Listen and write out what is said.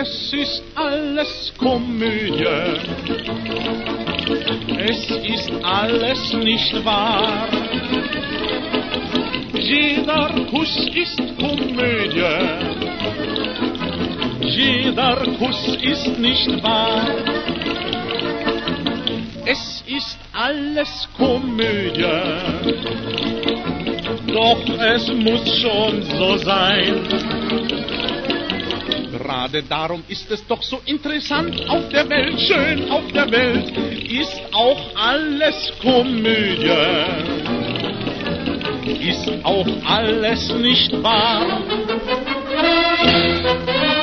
es ist alles Komödie. Es ist alles nicht wahr. Jeder Kuss ist Komödie. Jeder Kuss ist nicht wahr. Es ist alles Komödie. Doch es muss schon so sein. Gerade darum ist es doch so interessant auf der Welt, schön auf der Welt ist auch alles Komödie. Ist auch alles nicht wahr.